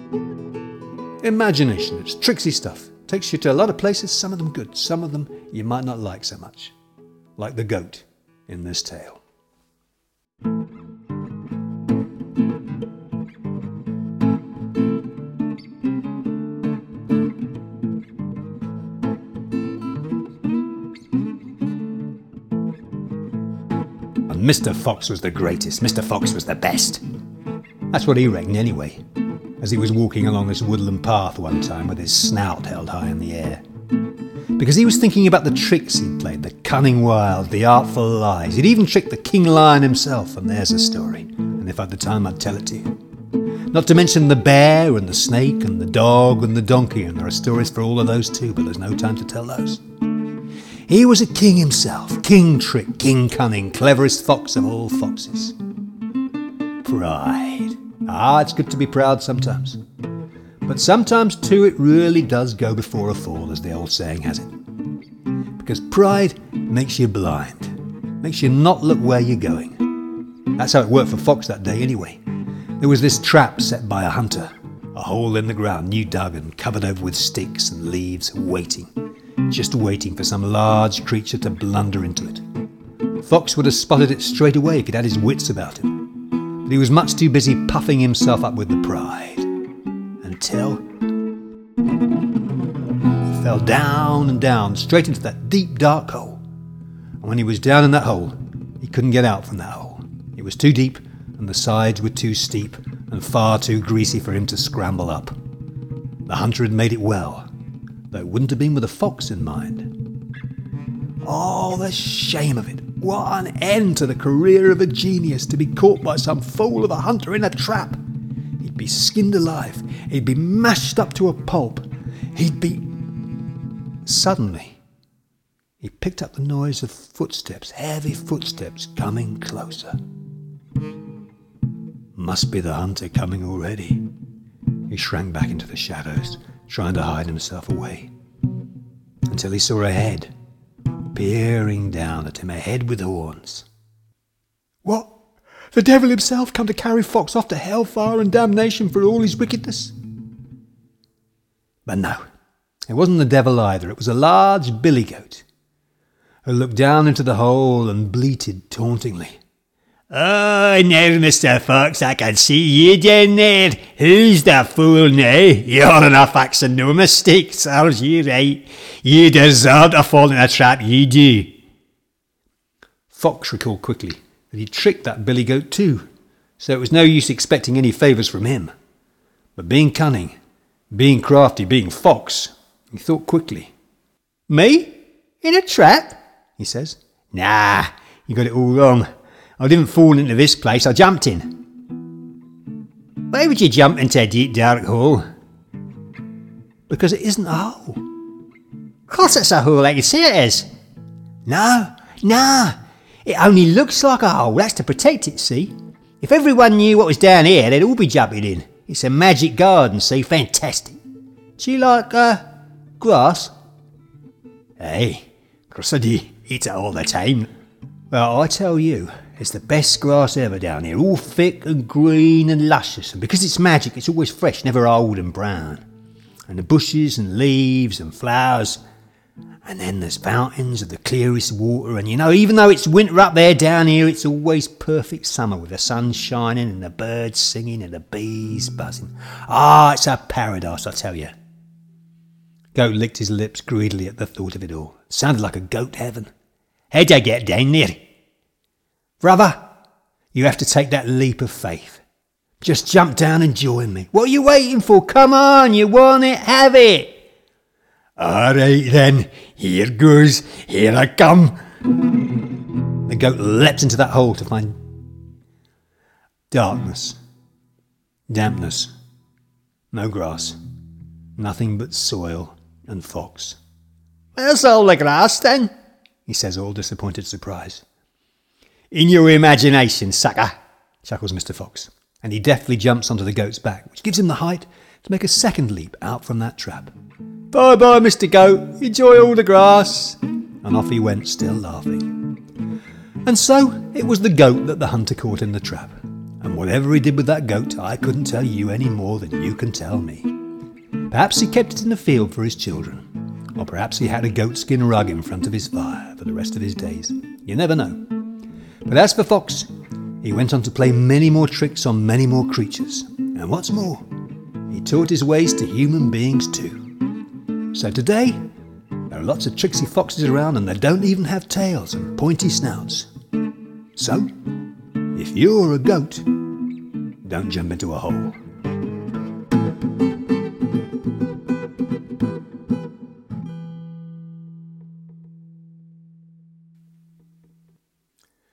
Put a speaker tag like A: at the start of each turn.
A: Imagination, it's tricksy stuff. Takes you to a lot of places, some of them good, some of them you might not like so much. Like the goat in this tale. And Mr. Fox was the greatest, Mr. Fox was the best. That's what he reckoned anyway, as he was walking along this woodland path one time with his snout held high in the air. Because he was thinking about the tricks he'd played, the cunning wiles, the artful lies. He'd even tricked the King Lion himself, and there's a story. And if I had the time, I'd tell it to you. Not to mention the bear and the snake and the dog and the donkey, and there are stories for all of those too, but there's no time to tell those. He was a king himself, king trick, king cunning, cleverest fox of all foxes. Pride. It's good to be proud sometimes. But sometimes too it really does go before a fall, as the old saying has it. Because pride makes you blind, makes you not look where you're going. That's how it worked for Fox that day anyway. There was this trap set by a hunter, a hole in the ground, new dug and covered over with sticks and leaves, just waiting for some large creature to blunder into it. Fox would have spotted it straight away if he'd had his wits about him. But he was much too busy puffing himself up with the pride. Until he fell down and down, straight into that deep dark hole. And when he was down in that hole, he couldn't get out from that hole. It was too deep, and the sides were too steep, and far too greasy for him to scramble up. The hunter had made it well, though it wouldn't have been with a fox in mind. Oh, the shame of it. What an end to the career of a genius, to be caught by some fool of a hunter in a trap. He'd be skinned alive. He'd be mashed up to a pulp. Suddenly, he picked up the noise of footsteps, heavy footsteps coming closer. Must be the hunter coming already. He shrank back into the shadows, trying to hide himself away, until he saw a head peering down at him, a head with horns. What? The devil himself come to carry Fox off to hellfire and damnation for all his wickedness? But no, it wasn't the devil either. It was a large billy goat, who looked down into the hole and bleated tauntingly. "Oh, now, Mr. Fox, I can see you down there. Who's the fool now? You're enough action, no mistake, serves you right. You deserve to fall in a trap, you do." Fox recalled quickly that he'd tricked that billy goat too, so it was no use expecting any favours from him. But being cunning, being crafty, being Fox, he thought quickly. "Me? In a trap?" he says. "Nah, you got it all wrong. I didn't fall into this place, I jumped in." "Why would you jump into a deep dark hole?" "Because it isn't a hole." "Of course it's a hole, like you say it is." No. It only looks like a hole, that's to protect it, see? If everyone knew what was down here, they'd all be jumping in. It's a magic garden, see? Fantastic. Do you like, grass?" "Hey, of course I do. Eat it all the time." "Well, I tell you, it's the best grass ever down here, all thick and green and luscious, and because it's magic, it's always fresh, never old and brown. And the bushes and leaves and flowers, and then there's fountains of the clearest water, and you know, even though it's winter up there, down here it's always perfect summer with the sun shining and the birds singing and the bees buzzing. It's a paradise, I tell you." Goat licked his lips greedily at the thought of it all. It sounded like a goat heaven. "How'd I get down there?" "Brother, you have to take that leap of faith. Just jump down and join me. What are you waiting for? Come on, you want it, have it." "All right then, here goes, here I come." The goat leapt into that hole to find darkness, dampness, no grass, nothing but soil and Fox. "Where's all the grass then?" he says, all disappointed surprise. "In your imagination, sucker," chuckles Mr. Fox, and he deftly jumps onto the goat's back, which gives him the height to make a second leap out from that trap. "Bye-bye, Mr. Goat, enjoy all the grass." And off he went, still laughing. And so it was the goat that the hunter caught in the trap. And whatever he did with that goat, I couldn't tell you any more than you can tell me. Perhaps he kept it in the field for his children, or perhaps he had a goatskin rug in front of his fire for the rest of his days. You never know. But as for Fox, he went on to play many more tricks on many more creatures, and what's more, he taught his ways to human beings too. So today, there are lots of tricksy foxes around, and they don't even have tails and pointy snouts. So, if you're a goat, don't jump into a hole.